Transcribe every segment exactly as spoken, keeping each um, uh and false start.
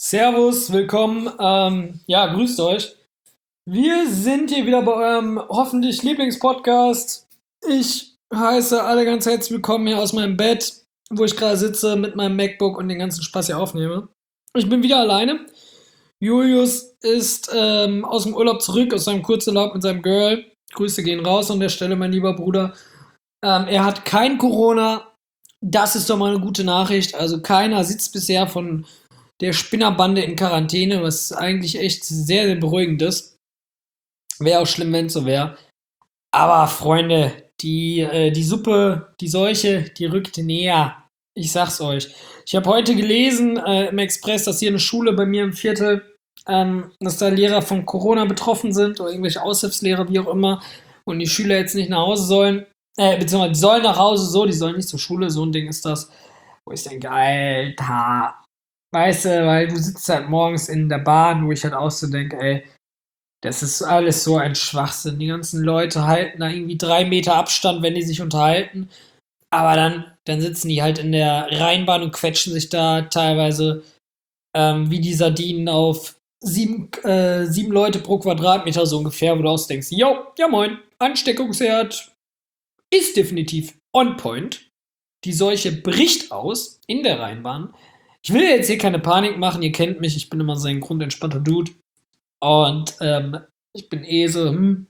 Servus, willkommen. Ähm, ja, grüßt euch. Wir sind hier wieder bei eurem hoffentlich Lieblingspodcast. Ich heiße alle ganz herzlich willkommen hier aus meinem Bett, wo ich gerade sitze mit meinem MacBook und den ganzen Spaß hier aufnehme. Ich bin wieder alleine. Julius ist ähm, aus dem Urlaub zurück, aus seinem Kurzurlaub mit seinem Girl. Grüße gehen raus an der Stelle, mein lieber Bruder. Ähm, er hat kein Corona. Das ist doch mal eine gute Nachricht. Also keiner sitzt bisher von der Spinnerbande in Quarantäne, was eigentlich echt sehr, sehr beruhigend ist. Wäre auch schlimm, wenn es so wäre. Aber Freunde, die, äh, die Suppe, die Seuche, die rückt näher. Ich sag's euch. Ich habe heute gelesen äh, im Express, dass hier eine Schule bei mir im Viertel, ähm, dass da Lehrer von Corona betroffen sind oder irgendwelche Aushilfslehrer, wie auch immer, und die Schüler jetzt nicht nach Hause sollen. Äh, beziehungsweise die sollen nach Hause, so, die sollen nicht zur Schule, so ein Ding ist das. Wo ich denke, Alter, weißt du, weil du sitzt halt morgens in der Bahn, wo ich halt auch so denke, ey, das ist alles so ein Schwachsinn. Die ganzen Leute halten da irgendwie drei Meter Abstand, wenn die sich unterhalten. Aber dann, dann sitzen die halt in der Rheinbahn und quetschen sich da teilweise ähm, wie die Sardinen auf sieben, äh, sieben Leute pro Quadratmeter so ungefähr, wo du auch denkst, jo, ja moin, Ansteckungsherd ist definitiv on point. Die Seuche bricht aus in der Rheinbahn. Ich will jetzt hier keine Panik machen, ihr kennt mich, ich bin immer so ein grundentspannter Dude. Und ähm, ich bin eh so, hm,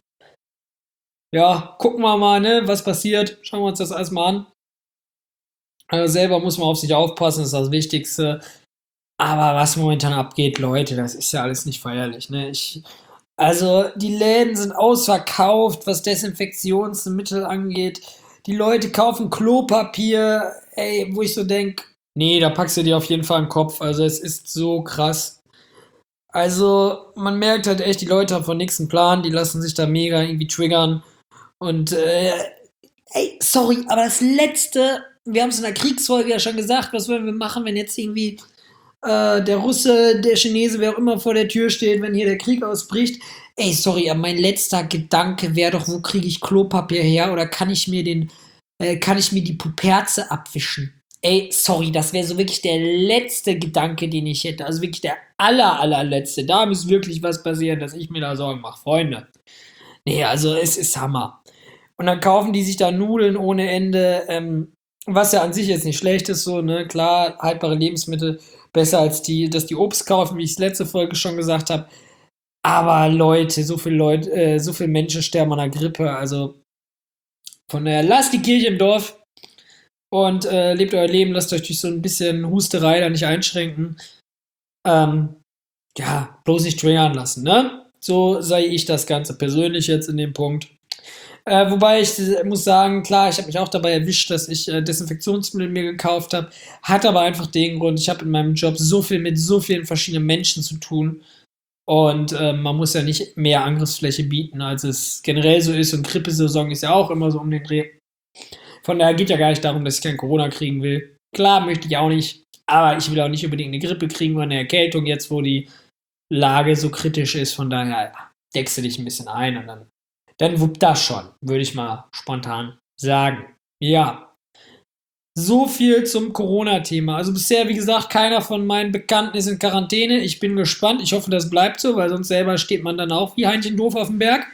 ja, gucken wir mal, ne, was passiert. Schauen wir uns das alles mal an. Also selber muss man auf sich aufpassen, das ist das Wichtigste. Aber was momentan abgeht, Leute, das ist ja alles nicht feierlich, ne? Ich, also, die Läden sind ausverkauft, was Desinfektionsmittel angeht. Die Leute kaufen Klopapier, ey, wo ich so denke, nee, da packst du dir auf jeden Fall einen Kopf. Also, es ist so krass. Also, man merkt halt echt, die Leute haben von nichts einen Plan, die lassen sich da mega irgendwie triggern. Und, äh, ey, sorry, aber das Letzte, wir haben es in der Kriegsfolge ja schon gesagt, was wollen wir machen, wenn jetzt irgendwie äh, der Russe, der Chinese, wer auch immer vor der Tür steht, wenn hier der Krieg ausbricht. Ey, sorry, aber mein letzter Gedanke wäre doch, wo kriege ich Klopapier her oder kann ich mir den, äh, kann ich mir die Puperze abwischen? Ey, sorry, das wäre so wirklich der letzte Gedanke, den ich hätte. Also wirklich der aller, allerletzte. Da muss wirklich was passieren, dass ich mir da Sorgen mache, Freunde. Nee, also es ist Hammer. Und dann kaufen die sich da Nudeln ohne Ende, ähm, was ja an sich jetzt nicht schlecht ist, so, ne, klar, haltbare Lebensmittel besser als die, dass die Obst kaufen, wie ich es letzte Folge schon gesagt habe. Aber Leute, so viele Leute, äh, so viele Menschen sterben an der Grippe, also von daher lasst die Kirche im Dorf und äh, lebt euer Leben, lasst euch durch so ein bisschen Husterei da nicht einschränken. Ähm, ja, bloß nicht triggern lassen, ne? So sehe ich das Ganze persönlich jetzt in dem Punkt. Äh, wobei ich äh, muss sagen, klar, ich habe mich auch dabei erwischt, dass ich äh, Desinfektionsmittel mir gekauft habe. Hat aber einfach den Grund, ich habe in meinem Job so viel mit so vielen verschiedenen Menschen zu tun. Und äh, man muss ja nicht mehr Angriffsfläche bieten, als es generell so ist. Und Grippesaison ist ja auch immer so um den Dreh. Von daher geht ja gar nicht darum, dass ich kein Corona kriegen will. Klar, möchte ich auch nicht. Aber ich will auch nicht unbedingt eine Grippe kriegen oder eine Erkältung jetzt, wo die Lage so kritisch ist. Von daher ja, deckst du dich ein bisschen ein und dann dann wuppt das schon, würde ich mal spontan sagen. Ja, so viel zum Corona-Thema. Also bisher, wie gesagt, keiner von meinen Bekannten ist in Quarantäne. Ich bin gespannt. Ich hoffe, das bleibt so, weil sonst selber steht man dann auch wie Heinchen doof auf dem Berg.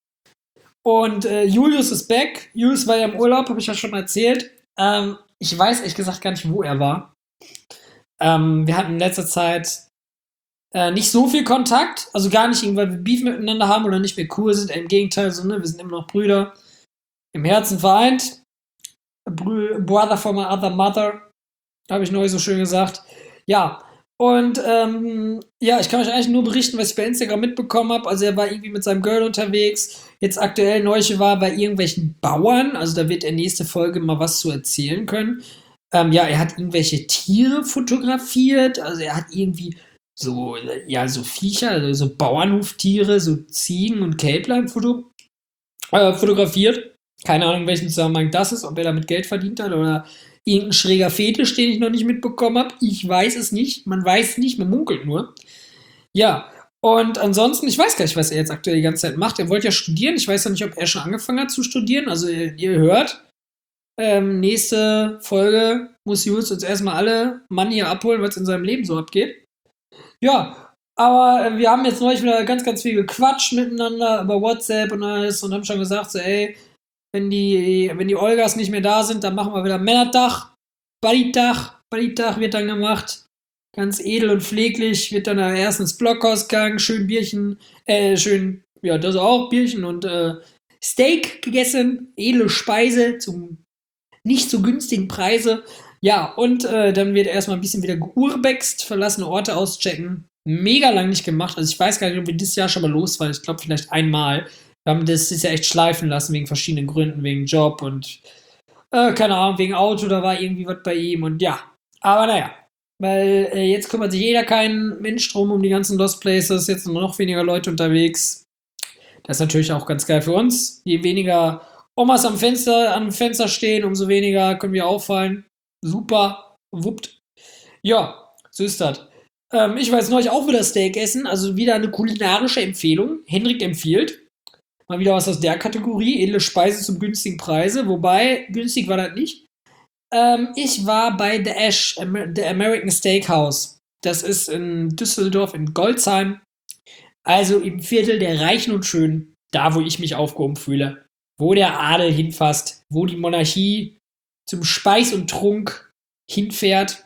Und äh, Julius ist back. Julius war ja im Urlaub, habe ich ja schon erzählt. Ähm, ich weiß ehrlich gesagt gar nicht, wo er war. Ähm, wir hatten in letzter Zeit äh, nicht so viel Kontakt, also gar nicht, weil wir Beef miteinander haben oder nicht mehr cool sind. Im Gegenteil, so, ne, wir sind immer noch Brüder, im Herzen vereint. Brü Brother from my other mother, habe ich neulich so schön gesagt. Ja, und ähm, ja, ich kann euch eigentlich nur berichten, was ich bei Instagram mitbekommen habe. Also er war irgendwie mit seinem Girl unterwegs. Jetzt aktuell neulich war bei irgendwelchen Bauern. Also da wird er nächste Folge mal was zu erzählen können. Ähm, ja, er hat irgendwelche Tiere fotografiert. Also er hat irgendwie so, ja, so Viecher, also so Bauernhoftiere, so Ziegen und Kälblein foto äh, fotografiert. Keine Ahnung, in welchem Zusammenhang das ist, ob er damit Geld verdient hat oder irgendein schräger Fetisch, den ich noch nicht mitbekommen habe. Ich weiß es nicht. Man weiß nicht, man munkelt nur. Ja, und ansonsten, ich weiß gar nicht, was er jetzt aktuell die ganze Zeit macht. Er wollte ja studieren. Ich weiß ja nicht, ob er schon angefangen hat zu studieren. Also, ihr, ihr hört, ähm, nächste Folge muss Jules uns erstmal alle Mann hier abholen, was in seinem Leben so abgeht. Ja, aber äh, wir haben jetzt neulich wieder ganz, ganz viel gequatscht miteinander über WhatsApp und alles und haben schon gesagt, so, ey, wenn die, wenn die Olgas nicht mehr da sind, dann machen wir wieder Männertag, Buddy-Tag, Buddy-Tag wird dann gemacht. Ganz edel und pfleglich wird dann erst ins Blockhaus gegangen, schön Bierchen, äh, schön, ja, das auch, Bierchen und äh, Steak gegessen, edle Speise zum nicht so günstigen Preise. Ja, und äh, dann wird erstmal ein bisschen wieder geurbext, verlassene Orte auschecken. Mega lang nicht gemacht. Also ich weiß gar nicht, ob wir dieses Jahr schon mal los waren. Ich glaube vielleicht einmal. Wir haben das ist ja echt schleifen lassen wegen verschiedenen Gründen, wegen Job und äh, keine Ahnung, wegen Auto, da war irgendwie was bei ihm und ja. Aber naja, weil äh, jetzt kümmert sich jeder kein Mensch drum um die ganzen Lost Places, jetzt sind nur noch weniger Leute unterwegs. Das ist natürlich auch ganz geil für uns. Je weniger Omas am Fenster, am Fenster stehen, umso weniger können wir auffallen. Super, wuppt. Ja, so ist das. Ähm, ich war jetzt neulich auch wieder Steak essen, also wieder eine kulinarische Empfehlung. Henrik empfiehlt. Mal wieder was aus der Kategorie. Edle Speise zum günstigen Preise. Wobei, günstig war das nicht. Ähm, ich war bei The Ash, Amer The American Steakhouse. Das ist in Düsseldorf, in Goldsheim. Also im Viertel der Reichen und Schönen. Da, wo ich mich aufgehoben fühle. Wo der Adel hinfasst. Wo die Monarchie zum Speis und Trunk hinfährt.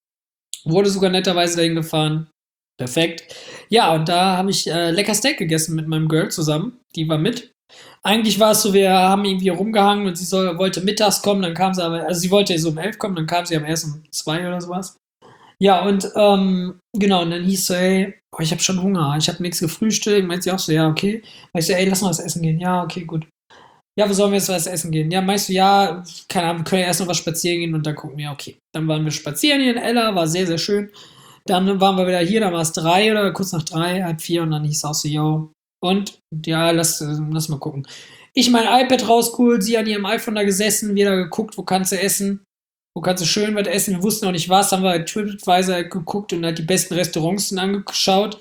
Wurde sogar netterweise dahin gefahren. Perfekt. Ja, und da habe ich äh, lecker Steak gegessen mit meinem Girl zusammen. Die war mit. Eigentlich war es so, wir haben irgendwie rumgehangen und sie soll, wollte mittags kommen, dann kam sie aber, also sie wollte so um elf kommen, dann kam sie am erst um zwei oder sowas. Ja, und ähm, genau, und dann hieß so, ey, oh, ich habe schon Hunger, ich habe nichts gefrühstückt. Meint sie auch so, ja, okay. Meint so, ey, lass mal was essen gehen. Ja, okay, gut. Ja, wo sollen wir jetzt was essen gehen? Ja, meinst du, ja, keine Ahnung, wir können ja erst noch was spazieren gehen und dann gucken wir, okay. Dann waren wir spazieren hier in Ella, war sehr, sehr schön. Dann waren wir wieder hier, dann war es drei oder kurz nach drei, halb vier und dann hieß es auch so, yo. Und ja, lass, äh, lass mal gucken. Ich mein iPad rausgeholt, sie an ihrem iPhone da gesessen, wieder geguckt, wo kannst du essen, wo kannst du schön was essen. Wir wussten noch nicht was, haben wir halt TripAdvisor geguckt und halt die besten Restaurants dann angeschaut.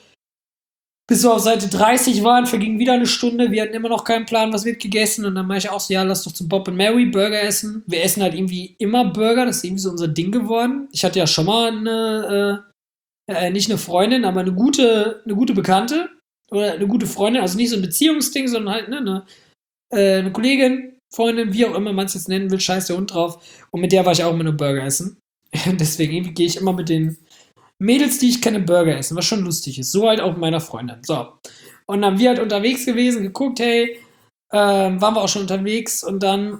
Bis wir auf Seite dreißig waren, verging wieder eine Stunde, wir hatten immer noch keinen Plan, was wird gegessen. Und dann meinte ich auch so, ja, lass doch zum Bob and Mary Burger essen. Wir essen halt irgendwie immer Burger, das ist irgendwie so unser Ding geworden. Ich hatte ja schon mal eine, äh, äh, nicht eine Freundin, aber eine gute, eine gute Bekannte. Oder eine gute Freundin, also nicht so ein Beziehungsding, sondern halt ne, eine, äh, eine Kollegin, Freundin, wie auch immer man es jetzt nennen will, scheiß der Hund drauf. Und mit der war ich auch immer nur Burger essen. Deswegen irgendwie gehe ich immer mit den Mädels, die ich kenne, Burger essen, was schon lustig ist. So halt auch mit meiner Freundin. So. Und dann wir halt unterwegs gewesen, geguckt, hey, ähm, waren wir auch schon unterwegs und dann,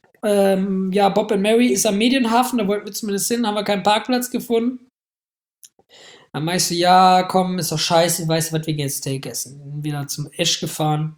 ähm, ja, Bob and Mary ist am Medienhafen, da wollten wir zumindest hin, haben wir keinen Parkplatz gefunden. Dann meinst du, ja, komm, ist doch scheiße, weißt du was, wir gehen jetzt Steak essen. Wieder zum Esch gefahren.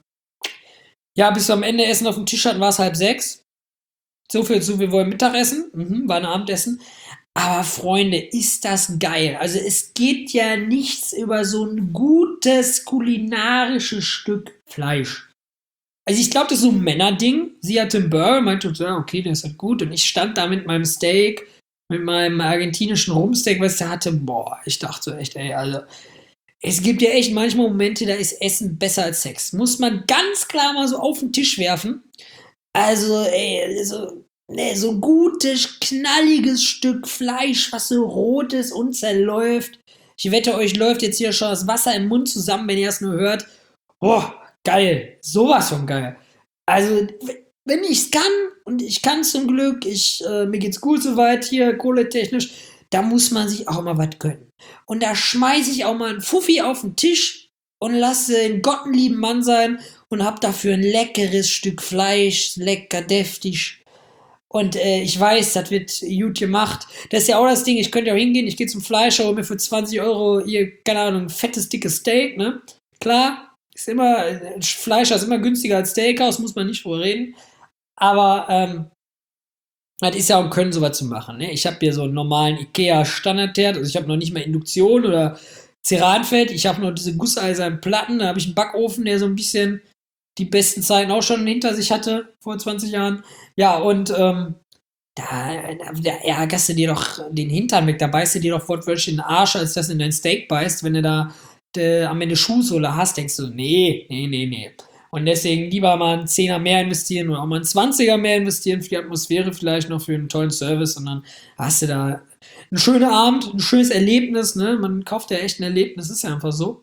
Ja, bis wir am Ende Essen auf dem Tisch hatten, war es halb sechs. So viel zu, wir wollen Mittagessen. Mhm, war ein Abendessen. Aber Freunde, ist das geil. Also es geht ja nichts über so ein gutes kulinarisches Stück Fleisch. Also ich glaube, das ist so ein Männerding. Sie hatte einen Burger, meinte, ja, okay, der ist halt gut. Und ich stand da mit meinem Steak, mit meinem argentinischen Rumsteak, was der hatte. Boah, ich dachte so echt, ey, also es gibt ja echt manchmal Momente, da ist Essen besser als Sex. Muss man ganz klar mal so auf den Tisch werfen. Also, ey, so, ne, so ein gutes, knalliges Stück Fleisch, was so rot ist und zerläuft. Ich wette, euch läuft jetzt hier schon das Wasser im Mund zusammen, wenn ihr es nur hört. Boah, geil. Sowas von geil. Also, wenn ich's kann, und ich kann zum Glück, ich, äh, mir geht's gut soweit hier, kohletechnisch, da muss man sich auch mal was gönnen. Und da schmeiße ich auch mal einen Fuffi auf den Tisch und lasse einen gottenlieben Mann sein und hab dafür ein leckeres Stück Fleisch, lecker, deftig. Und äh, ich weiß, das wird gut gemacht. Das ist ja auch das Ding, ich könnte ja auch hingehen, ich gehe zum Fleischer, hole mir für zwanzig Euro hier, keine Ahnung, ein fettes, dickes Steak, ne? Klar, ist immer, äh, Fleischer ist immer günstiger als Steakhouse, muss man nicht drüber reden. Aber, ähm, das ist ja auch ein Können, sowas zu machen. Ne? Ich habe hier so einen normalen Ikea-Standardherd, also ich habe noch nicht mal Induktion oder Ceranfeld, ich habe noch diese gusseisernen Platten, da habe ich einen Backofen, der so ein bisschen die besten Zeiten auch schon hinter sich hatte, vor zwanzig Jahren. Ja, und ähm, da, da ärgerst du dir doch den Hintern weg, da beißt du dir doch wortwörtlich in den Arsch, als das in dein Steak beißt, wenn du da de, am Ende Schuhsohle hast, denkst du, nee, nee, nee, nee. Und deswegen lieber mal einen Zehner mehr investieren oder auch mal einen Zwanziger mehr investieren für die Atmosphäre, vielleicht noch für einen tollen Service. Und dann hast du da einen schönen Abend, ein schönes Erlebnis. Ne? Man kauft ja echt ein Erlebnis, ist ja einfach so.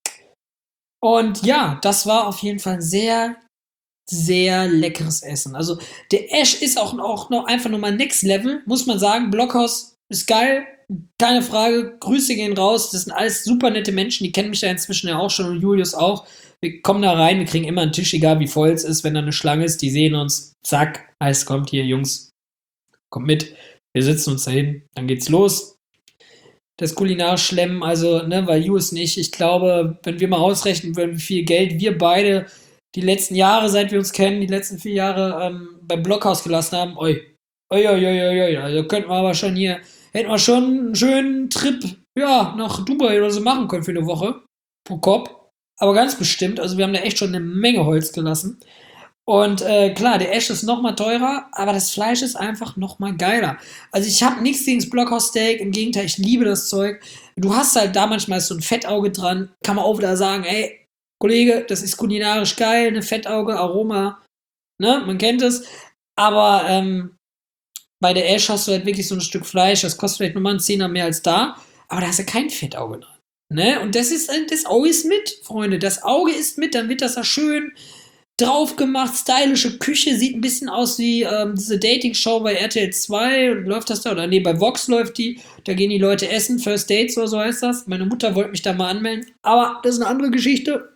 Und ja, das war auf jeden Fall ein sehr, sehr leckeres Essen. Also der Ash ist auch, auch noch einfach nochmal Next Level, muss man sagen. Blockhaus ist geil, keine Frage. Grüße gehen raus. Das sind alles super nette Menschen, die kennen mich ja inzwischen ja auch schon und Julius auch. Wir kommen da rein, wir kriegen immer einen Tisch, egal wie voll es ist. Wenn da eine Schlange ist, die sehen uns, zack, alles kommt hier, Jungs, kommt mit. Wir sitzen uns dahin, dann geht's los. Das kulinarisch schlemmen, also, ne, weil Julius und ich, ich glaube, wenn wir mal ausrechnen würden, wie viel Geld wir beide die letzten Jahre, seit wir uns kennen, die letzten vier Jahre ähm, beim Blockhaus gelassen haben, oi, oi, oi, oi, oi, oi, also könnten wir aber schon hier, hätten wir schon einen schönen Trip, ja, nach Dubai oder so machen können für eine Woche, pro Kopf. Aber ganz bestimmt, also wir haben da echt schon eine Menge Holz gelassen. Und äh, klar, der Ash ist noch mal teurer, aber das Fleisch ist einfach noch mal geiler. Also ich habe nichts gegen das Blockhaus-Steak, im Gegenteil, ich liebe das Zeug. Du hast halt da manchmal so ein Fettauge dran, kann man auch wieder sagen, ey, Kollege, das ist kulinarisch geil, eine Fettauge, Aroma, ne, man kennt es. Aber ähm, bei der Ash hast du halt wirklich so ein Stück Fleisch, das kostet vielleicht nochmal einen Zehner mehr als da, aber da hast du kein Fettauge dran. Ne? Und das ist, das Auge ist mit, Freunde. Das Auge ist mit, dann wird das da schön drauf gemacht, stylische Küche, sieht ein bisschen aus wie ähm, diese Dating-Show bei R T L zwei, läuft das da, oder nee, bei Vox läuft die, da gehen die Leute essen, First Dates oder so heißt das. Meine Mutter wollte mich da mal anmelden, aber das ist eine andere Geschichte.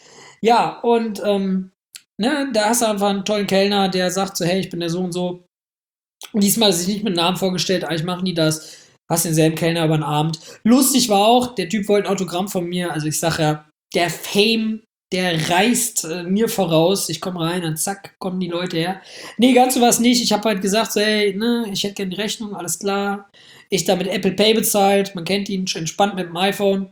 Ja, und ähm, ne, da hast du einfach einen tollen Kellner, der sagt so, hey, ich bin der so und so. Und diesmal hat er sich nicht mit Namen vorgestellt, eigentlich machen die das. Hast denselben Kellner über den Abend. Lustig war auch, der Typ wollte ein Autogramm von mir. Also ich sag ja, der Fame, der reißt äh, mir voraus. Ich komme rein und zack, kommen die Leute her. Nee, ganz so was nicht. Ich habe halt gesagt, so, hey, ne, ich hätte gerne die Rechnung, alles klar. Ich da mit Apple Pay bezahlt. Man kennt ihn, entspannt mit dem iPhone.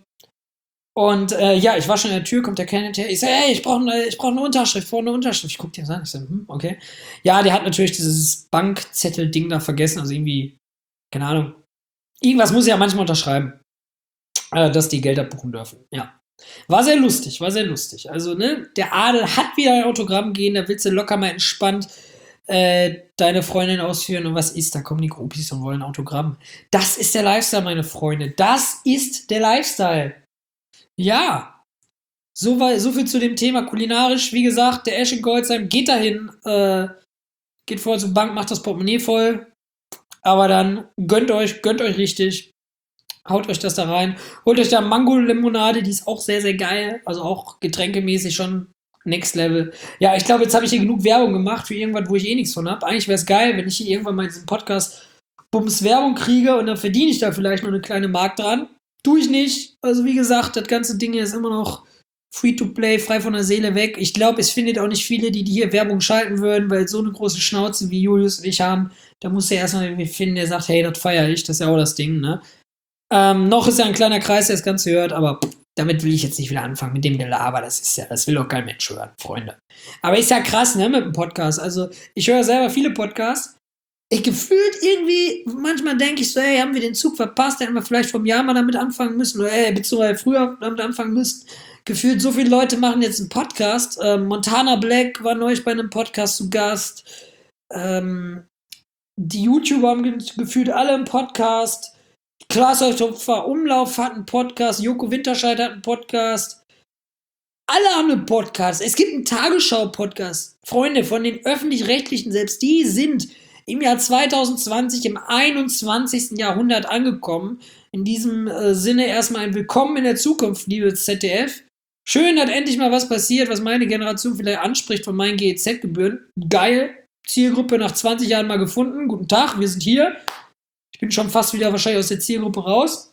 Und äh, ja, ich war schon in der Tür, kommt der Kellner her. Ich sage, hey, ich brauche eine, ich brauch eine Unterschrift, vor eine Unterschrift. Ich guck dir das an. Ich sage, hm, okay. Ja, der hat natürlich dieses Bankzettel-Ding da vergessen. Also irgendwie, keine Ahnung. Irgendwas muss ich ja manchmal unterschreiben, äh, dass die Geld abbuchen dürfen. Ja. War sehr lustig, war sehr lustig. Also, ne, der Adel hat wieder ein Autogramm gehen, da willst du locker mal entspannt äh, deine Freundin ausführen. Und was ist? Da kommen die Groupies und wollen ein Autogramm. Das ist der Lifestyle, meine Freunde. Das ist der Lifestyle. Ja, so, wei- so viel zu dem Thema kulinarisch. Wie gesagt, der Ash in Goldsheim geht dahin, äh, geht vorher zur Bank, macht das Portemonnaie voll. Aber dann gönnt euch, gönnt euch richtig. Haut euch das da rein. Holt euch da Mango-Limonade, die ist auch sehr, sehr geil. Also auch getränkemäßig schon Next Level. Ja, ich glaube, jetzt habe ich hier genug Werbung gemacht für irgendwas, wo ich eh nichts von habe. Eigentlich wäre es geil, wenn ich hier irgendwann mal in diesem Podcast Bums Werbung kriege und dann verdiene ich da vielleicht noch eine kleine Mark dran. Tue ich nicht. Also wie gesagt, das ganze Ding hier ist immer noch free to play, frei von der Seele weg. Ich glaube, es findet auch nicht viele, die, die hier Werbung schalten würden, weil so eine große Schnauze wie Julius und ich haben, da muss er erstmal irgendwie finden, der sagt, hey, das feiere ich, das ist ja auch das Ding, ne? Ähm, noch ist ja ein kleiner Kreis, der das Ganze hört, aber pff, damit will ich jetzt nicht wieder anfangen mit dem Gelaber. Das ist ja, das will doch kein Mensch hören, Freunde. Aber ist ja krass, ne, mit dem Podcast. Also, ich höre selber viele Podcasts. Ich gefühlt irgendwie, manchmal denke ich so, ey, haben wir den Zug verpasst, hätten wir vielleicht vom Jahr mal damit anfangen müssen, oder ey, beziehungsweise früher damit anfangen müssen. Gefühlt, so viele Leute machen jetzt einen Podcast. Ähm, Montana Black war neulich bei einem Podcast zu Gast. Ähm, die YouTuber haben ge gefühlt alle einen Podcast. Klaas Häufer Umlauf hat einen Podcast, Joko Winterscheid hat einen Podcast. Alle haben einen Podcast. Es gibt einen Tagesschau-Podcast. Freunde von den Öffentlich-Rechtlichen, selbst die sind im Jahr zwanzig zwanzig, im einundzwanzigsten. Jahrhundert angekommen. In diesem äh, Sinne erstmal ein Willkommen in der Zukunft, liebes Z D F. Schön, dass endlich mal was passiert, was meine Generation vielleicht anspricht von meinen G E Z-Gebühren. Geil. Zielgruppe nach zwanzig Jahren mal gefunden. Guten Tag, wir sind hier. Ich bin schon fast wieder wahrscheinlich aus der Zielgruppe raus.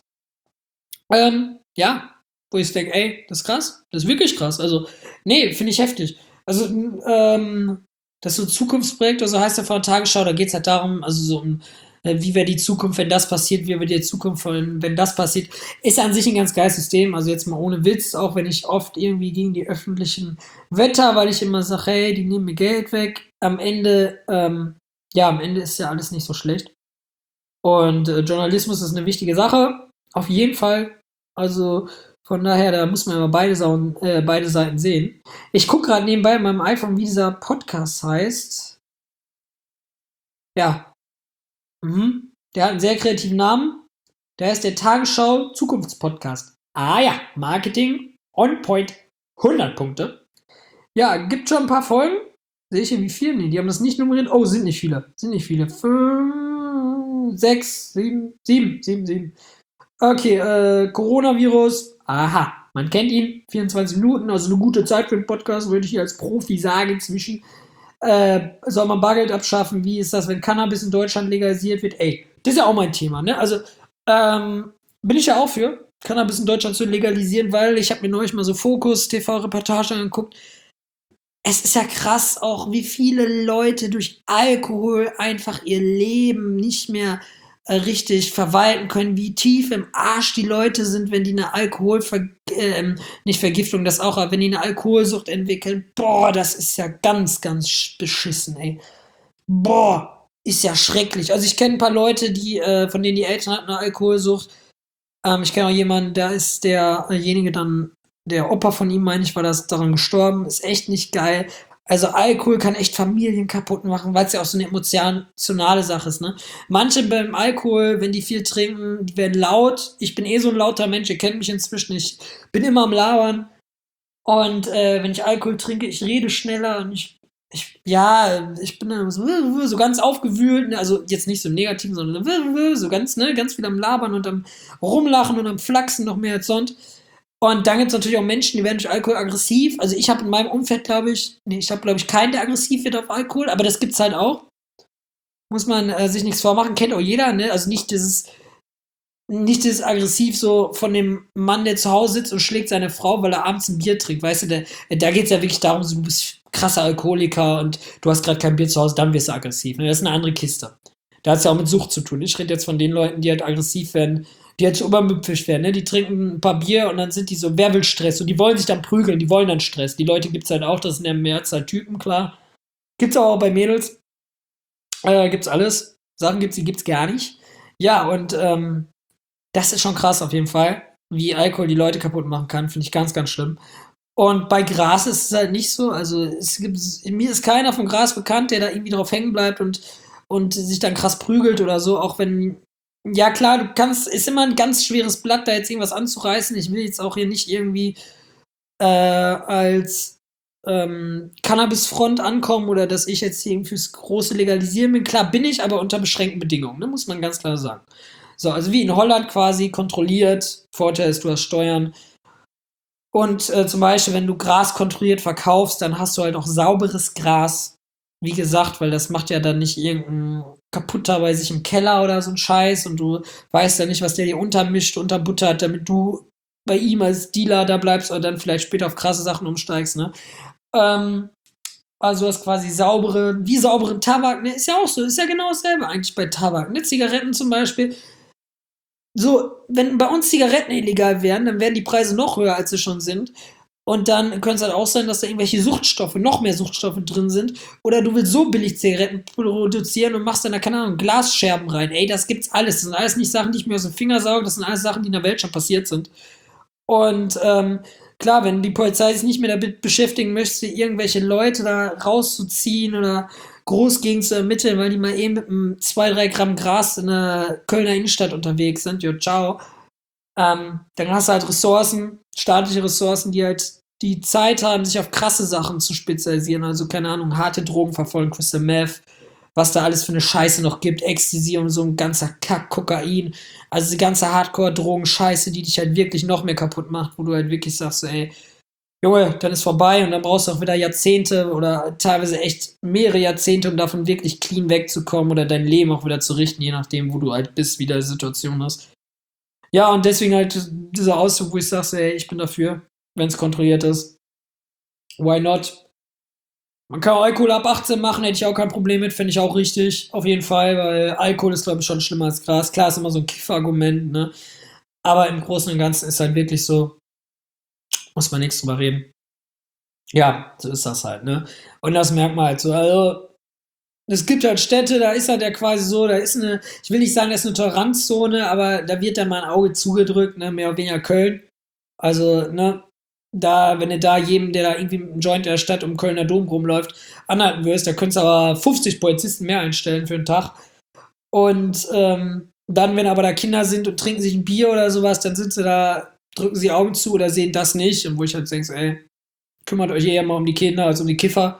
Ähm, ja, wo ich denke, ey, das ist krass. Das ist wirklich krass. Also, nee, finde ich heftig. Also, ähm, das ist so ein Zukunftsprojekt, also heißt ja von der Tagesschau, da geht es halt darum, also so um, äh, wie wäre die Zukunft, wenn das passiert, wie wäre die Zukunft, wenn das passiert. Ist an sich ein ganz geiles System, also jetzt mal ohne Witz, auch wenn ich oft irgendwie gegen die öffentlichen wetter, weil ich immer sage, hey, die nehmen mir Geld weg. Am Ende, ähm, ja, am Ende ist ja alles nicht so schlecht. Und äh, Journalismus ist eine wichtige Sache, auf jeden Fall. Also Von daher, da muss man immer beide, Sauen, äh, beide Seiten sehen. Ich gucke gerade nebenbei in meinem iPhone, wie dieser Podcast heißt. Ja, mhm. Der hat einen sehr kreativen Namen. Der heißt der Tagesschau Zukunftspodcast. Ah ja, Marketing on point. hundert Punkte. Ja, gibt schon ein paar Folgen. Sehe ich hier wie viele? Nee, die haben das nicht nummeriert. Oh, sind nicht viele. Sind nicht viele. Fünf, sechs, sieben, sieben, sieben, sieben. Okay, äh, Coronavirus. Aha, man kennt ihn. vierundzwanzig Minuten, also eine gute Zeit für einen Podcast, würde ich hier als Profi sagen inzwischen. Äh, soll man Bargeld abschaffen? Wie ist das, wenn Cannabis in Deutschland legalisiert wird? Ey, das ist ja auch mein Thema, ne? Also, ähm, bin ich ja auch für, Cannabis in Deutschland zu legalisieren, weil ich habe mir neulich mal so Fokus-T V-Reportage angeguckt. Es ist ja krass auch, wie viele Leute durch Alkohol einfach ihr Leben nicht mehr äh, richtig verwalten können, wie tief im Arsch die Leute sind, wenn die eine Alkoholver ähm, nicht Vergiftung, das auch, aber wenn die eine Alkoholsucht entwickeln. Boah, das ist ja ganz, ganz sch- beschissen, ey. Boah, ist ja schrecklich. Also ich kenne ein paar Leute, die, äh, von denen die Eltern hatten eine Alkoholsucht. Ähm, ich kenne auch jemanden, da ist derjenige dann, der Opa von ihm, meine ich, war das daran gestorben. Ist echt nicht geil. Also Alkohol kann echt Familien kaputt machen, weil es ja auch so eine emotionale Sache ist, ne? Manche beim Alkohol, wenn die viel trinken, die werden laut. Ich bin eh so ein lauter Mensch, ihr kennt mich inzwischen. Ich bin immer am Labern. Und äh, wenn ich Alkohol trinke, ich rede schneller und ich, ich ja, ich bin dann so, so ganz aufgewühlt, ne? Also jetzt nicht so im Negativen, sondern so ganz, ne, ganz viel am Labern und am Rumlachen und am Flachsen noch mehr als sonst. Und dann gibt es natürlich auch Menschen, die werden durch Alkohol aggressiv. Also ich habe in meinem Umfeld, glaube ich, nee, ich habe, glaube ich, keinen, der aggressiv wird auf Alkohol, aber das gibt's halt auch. Muss man äh, sich nichts vormachen, kennt auch jeder, ne? Also nicht dieses, nicht dieses aggressiv so von dem Mann, der zu Hause sitzt und schlägt seine Frau, weil er abends ein Bier trinkt, weißt du, der, da geht es ja wirklich darum, so, du bist krasser Alkoholiker und du hast gerade kein Bier zu Hause, dann wirst du aggressiv. Ne? Das ist eine andere Kiste. Da hat es ja auch mit Sucht zu tun. Ich rede jetzt von den Leuten, die halt aggressiv werden, die halt so übermüpfig werden. Ne? Die trinken ein paar Bier und dann sind die so, wer will Stress? Und die wollen sich dann prügeln, die wollen dann Stress. Die Leute gibt es halt auch, das sind ja Mehrzahl Typen, klar. Gibt's auch bei Mädels. Äh, gibt's alles. Sachen gibt's, die gibt's gar nicht. Ja, und ähm, das ist schon krass auf jeden Fall, wie Alkohol die Leute kaputt machen kann. Finde ich ganz, ganz schlimm. Und bei Gras ist es halt nicht so. Also es gibt, mir ist keiner vom Gras bekannt, der da irgendwie drauf hängen bleibt und, und sich dann krass prügelt oder so. Auch wenn, ja klar, du kannst, ist immer ein ganz schweres Blatt, da jetzt irgendwas anzureißen. Ich will jetzt auch hier nicht irgendwie äh, als ähm, Cannabis-Front ankommen oder dass ich jetzt hier irgendwie fürs große Legalisieren bin. Klar bin ich, aber unter beschränkten Bedingungen, ne? Muss man ganz klar sagen. So, also wie in Holland quasi kontrolliert. Vorteil ist, du hast Steuern. Und äh, zum Beispiel, wenn du Gras kontrolliert verkaufst, dann hast du halt auch sauberes Gras. Wie gesagt, weil das macht ja dann nicht irgendein kaputter bei sich im Keller oder so ein Scheiß und du weißt ja nicht, was der dir untermischt, unterbuttert, damit du bei ihm als Dealer da bleibst oder dann vielleicht später auf krasse Sachen umsteigst, ne? Ähm, also du hast quasi saubere, wie sauberen Tabak, ne? Ist ja auch so, ist ja genau dasselbe eigentlich bei Tabak, ne? Zigaretten zum Beispiel, so, wenn bei uns Zigaretten illegal wären, dann wären die Preise noch höher, als sie schon sind. Und dann könnte es halt auch sein, dass da irgendwelche Suchtstoffe, noch mehr Suchtstoffe drin sind. Oder du willst so billig Zigaretten produzieren und machst dann da, keine Ahnung, Glasscherben rein. Ey, das gibt's alles. Das sind alles nicht Sachen, die ich mir aus dem Finger sauge. Das sind alles Sachen, die in der Welt schon passiert sind. Und ähm, klar, wenn die Polizei sich nicht mehr damit beschäftigen möchte, irgendwelche Leute da rauszuziehen oder groß gegen zu ermitteln, weil die mal eben mit einem zwei drei Gramm Gras in der Kölner Innenstadt unterwegs sind, jo, ciao. Ähm, dann hast du halt Ressourcen, staatliche Ressourcen, die halt die Zeit haben, sich auf krasse Sachen zu spezialisieren. Also, keine Ahnung, harte Drogen verfolgen, Crystal Meth, was da alles für eine Scheiße noch gibt, Ecstasy und so ein ganzer Kack, Kokain. Also die ganze Hardcore-Drogen-Scheiße, die dich halt wirklich noch mehr kaputt macht, wo du halt wirklich sagst, so, ey, Junge, dann ist vorbei und dann brauchst du auch wieder Jahrzehnte oder teilweise echt mehrere Jahrzehnte, um davon wirklich clean wegzukommen oder dein Leben auch wieder zu richten, je nachdem, wo du halt bist, wie deine Situation ist. Ja, und deswegen halt dieser Ausdruck, wo ich sage, so, ey, ich bin dafür, wenn es kontrolliert ist. Why not? Man kann auch Alkohol ab achtzehn machen, hätte ich auch kein Problem mit, finde ich auch richtig, auf jeden Fall, weil Alkohol ist, glaube ich, schon schlimmer als Gras. Klar, ist immer so ein Kiffer-Argument, ne? Aber im Großen und Ganzen ist halt wirklich so, muss man nichts drüber reden. Ja, so ist das halt, ne? Und das merkt man halt so. Also, es gibt halt Städte, da ist halt ja quasi so, da ist eine, ich will nicht sagen, das ist eine Toleranzzone, aber da wird dann mal ein Auge zugedrückt, ne? Mehr oder weniger Köln. Also, ne, da, wenn du da jedem, der da irgendwie mit einem Joint in der Stadt um Kölner Dom rumläuft, anhalten wirst, da könntest du aber fünfzig Polizisten mehr einstellen für einen Tag. Und ähm, dann, wenn aber da Kinder sind und trinken sich ein Bier oder sowas, dann sind sie da, drücken sie Augen zu oder sehen das nicht. Und wo ich halt denke, so, ey, kümmert euch eher mal um die Kinder als um die Kiffer.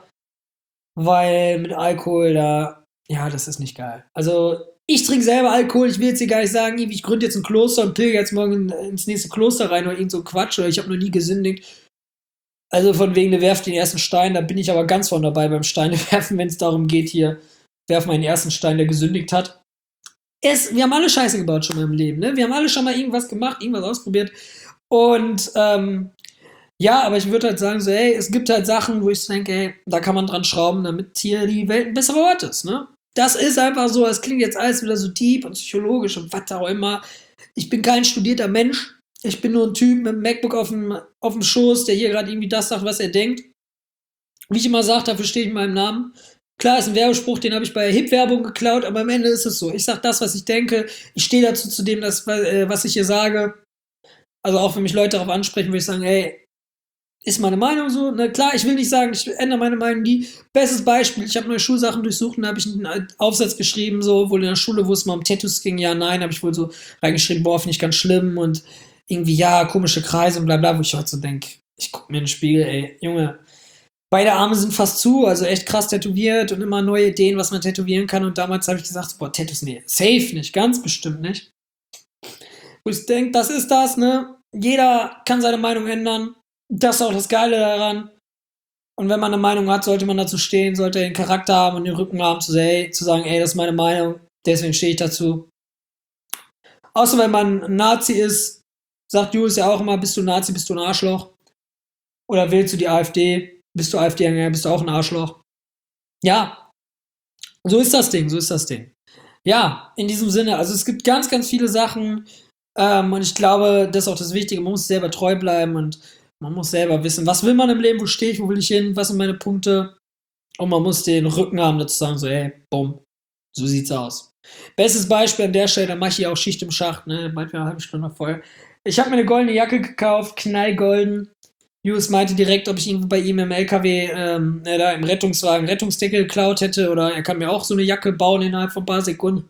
Weil mit Alkohol da, ja, das ist nicht geil. Also, ich trinke selber Alkohol, ich will jetzt hier gar nicht sagen, ich gründe jetzt ein Kloster und pilger jetzt morgen ins nächste Kloster rein oder irgend so Quatsch oder ich habe noch nie gesündigt. Also von wegen, der werft den ersten Stein, da bin ich aber ganz vorne dabei beim Steine werfen, wenn es darum geht, hier, werf mal den ersten Stein, der gesündigt hat. Es, wir haben alle Scheiße gebaut schon mal im Leben, ne? Wir haben alle schon mal irgendwas gemacht, irgendwas ausprobiert. Und ähm, ja, aber ich würde halt sagen, so, ey, es gibt halt Sachen, wo ich denke, ey, da kann man dran schrauben, damit hier die Welt ein besserer Ort ist, ne? Das ist einfach so, es klingt jetzt alles wieder so deep und psychologisch und was auch immer. Ich bin kein studierter Mensch. Ich bin nur ein Typ mit einem MacBook auf dem, auf dem Schoß, der hier gerade irgendwie das sagt, was er denkt. Wie ich immer sage, dafür stehe ich in meinem Namen. Klar, ist ein Werbespruch, den habe ich bei Hip-Werbung geklaut, aber am Ende ist es so. Ich sage das, was ich denke. Ich stehe dazu zu dem, das, äh, was ich hier sage. Also auch wenn mich Leute darauf ansprechen, würde ich sagen, ey, ist meine Meinung so. Ne? Klar, ich will nicht sagen, ich ändere meine Meinung nie. Bestes Beispiel, ich habe neue Schulsachen durchsucht und da habe ich einen Aufsatz geschrieben, so, wohl in der Schule, wo es mal um Tattoos ging, ja, nein, habe ich wohl so reingeschrieben, boah, finde ich ganz schlimm und irgendwie, ja, komische Kreise und bla bla, wo ich heute so denke, ich gucke mir in den Spiegel, ey, Junge, beide Arme sind fast zu, also echt krass tätowiert und immer neue Ideen, was man tätowieren kann und damals habe ich gesagt, boah, Tattoos, nee, safe nicht, ganz bestimmt nicht. Wo ich denke, das ist das, ne? Jeder kann seine Meinung ändern. Das ist auch das Geile daran. Und wenn man eine Meinung hat, sollte man dazu stehen, sollte den Charakter haben und den Rücken haben, zu, ey, zu sagen, ey, das ist meine Meinung, deswegen stehe ich dazu. Außer wenn man ein Nazi ist, sagt Julius ja auch immer, bist du ein Nazi, bist du ein Arschloch. Oder wählst du die AfD, bist du AfD-Anhänger, bist du auch ein Arschloch. Ja, so ist das Ding, so ist das Ding. Ja, in diesem Sinne, also es gibt ganz, ganz viele Sachen ähm, und ich glaube, das ist auch das Wichtige, man muss selber treu bleiben und man muss selber wissen, was will man im Leben, wo stehe ich, wo will ich hin, was sind meine Punkte und man muss den Rücken haben, dazu sagen, so, hey, bumm, so sieht's aus. Bestes Beispiel an der Stelle, da mache ich hier auch Schicht im Schacht, ne, bald wieder eine halbe Stunde voll. Ich habe mir eine goldene Jacke gekauft, knallgolden. Julius meinte direkt, ob ich irgendwie bei ihm im L K W, ähm, äh, da im Rettungswagen Rettungsdeckel geklaut hätte oder er kann mir auch so eine Jacke bauen innerhalb von ein paar Sekunden.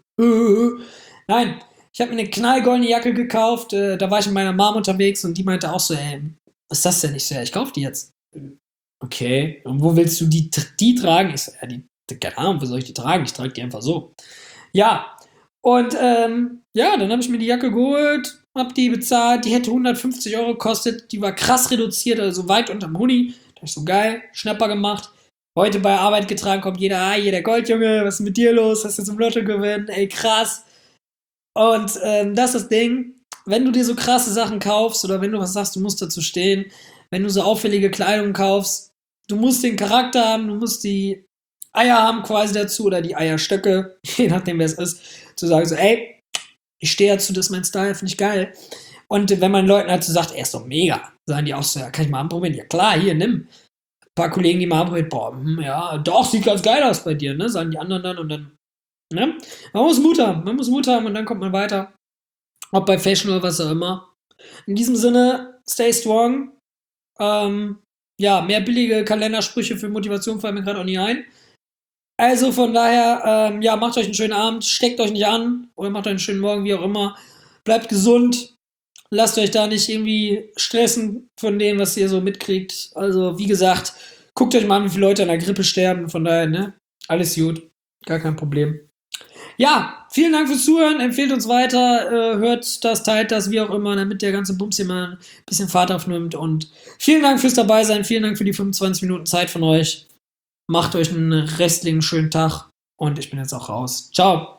Nein, ich habe mir eine knallgoldene Jacke gekauft, äh, da war ich mit meiner Mom unterwegs und die meinte auch so, ey, was ist das denn? Ich so, ja, ich kauf die jetzt. Okay, und wo willst du die, die tragen? Ich so, ja, die, keine Ahnung, wo soll ich die tragen? Ich trage die einfach so. Ja, und ähm, ja, dann habe ich mir die Jacke geholt, hab die bezahlt, die hätte hundertfünfzig Euro gekostet, die war krass reduziert, also weit unterm Huni. Da ist so geil, Schnapper gemacht. Heute bei Arbeit getragen, kommt jeder, ah, hier der Goldjunge, was ist mit dir los? Hast du zum Lotto gewinnen? Ey, krass. Und ähm, das ist das Ding, wenn du dir so krasse Sachen kaufst oder wenn du was sagst, du musst dazu stehen, wenn du so auffällige Kleidung kaufst, du musst den Charakter haben, du musst die Eier haben quasi dazu oder die Eierstöcke, je nachdem wer es ist, zu sagen so, ey, ich stehe dazu, das ist mein Style, finde ich geil. Und wenn man Leuten halt so sagt, er ist doch mega, sagen die auch so, ja, kann ich mal anprobieren? Ja klar, hier, nimm. Ein paar Kollegen, die mal anprobieren, boah, hm, ja, doch, sieht ganz geil aus bei dir, ne, sagen die anderen dann und dann, ne. Man muss Mut haben, man muss Mut haben und dann kommt man weiter. Ob bei Fashion oder was auch immer. In diesem Sinne, stay strong. Ähm, ja, mehr billige Kalendersprüche für Motivation fallen mir gerade auch nie ein. Also von daher, ähm, ja, macht euch einen schönen Abend, steckt euch nicht an oder macht euch einen schönen Morgen, wie auch immer. Bleibt gesund, lasst euch da nicht irgendwie stressen von dem, was ihr so mitkriegt. Also wie gesagt, guckt euch mal an, wie viele Leute an der Grippe sterben. Von daher, ne, alles gut, gar kein Problem. Ja, vielen Dank fürs Zuhören, empfehlt uns weiter, äh, hört das, teilt das, wie auch immer, damit der ganze Bums hier mal ein bisschen Fahrt aufnimmt. Und vielen Dank fürs Dabeisein, vielen Dank für die fünfundzwanzig Minuten Zeit von euch. Macht euch einen restlichen schönen Tag und ich bin jetzt auch raus. Ciao.